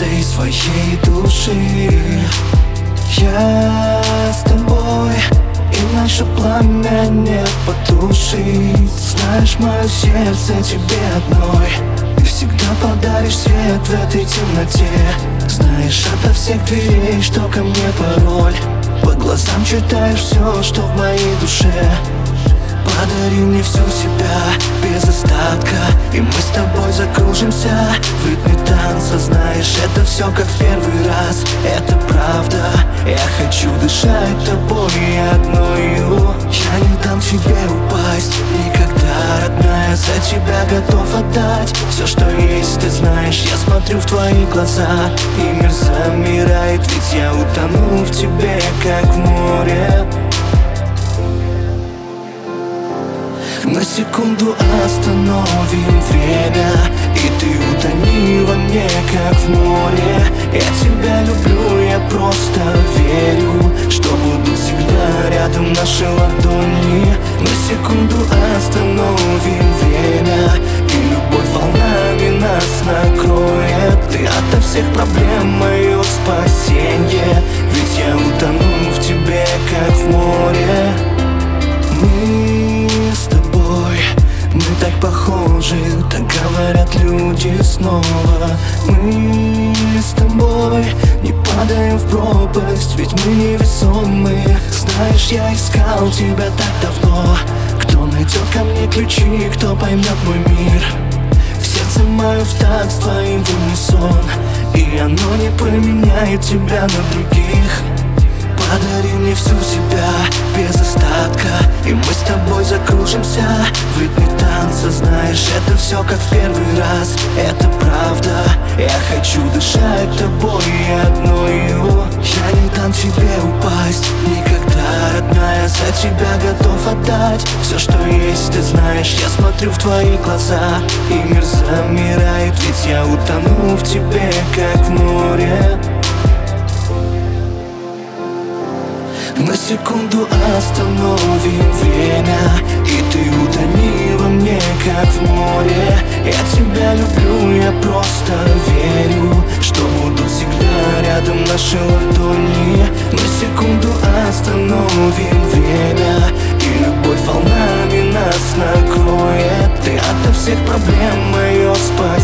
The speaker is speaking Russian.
всей своей души. Я с тобой, и наше пламя не потушить. Знаешь, мое сердце тебе одной. Ты всегда подаришь свет в этой темноте. Знаешь ото всех дверей, что ко мне пароль. По глазам читаешь все, что в моей душе. Подари мне всю себя без остатка, и мы с тобой закружимся в ритме танца. Знаешь, это все как в первый раз, это правда. Я хочу дышать тобой одною. Я не дам тебе упасть никогда, родная. За тебя готов отдать все, что есть. Ты знаешь, я смотрю в твои глаза, и мир замирает, ведь я утону в тебе, как в море. На секунду остановим время, и ты утони во мне, как в море. Я тебя люблю, я просто верю, что будут всегда рядом наши ладони. На секунду остановим время, и любовь волнами нас накроет. Ты ото всех проблем мое спасенье, ведь я утону в тебе, как в море. Мы так похожи, так говорят люди снова. Мы с тобой не падаем в пропасть, ведь мы невесомые. Знаешь, я искал тебя так давно. Кто найдет ко мне ключи, кто поймет мой мир? В сердце мое в такт с твоим в унисон, и оно не променяет тебя на других. Подари мне всю себя без остатка, и мы с тобой закружимся в ритме танца. Знаешь, это все как в первый раз, это правда. Я хочу дышать тобой одною. Я не дам тебе упасть никогда, родная. За тебя готов отдать все, что есть. Ты знаешь, я смотрю в твои глаза, и мир замирает, ведь я утону в тебе, как в море. На секунду остановим время, и ты утони во мне, как в море. Я тебя люблю, я просто верю, что будут всегда рядом наши ладони. На секунду остановим время, и любовь волнами нас накроет. Ты ото всех проблем мое спасение.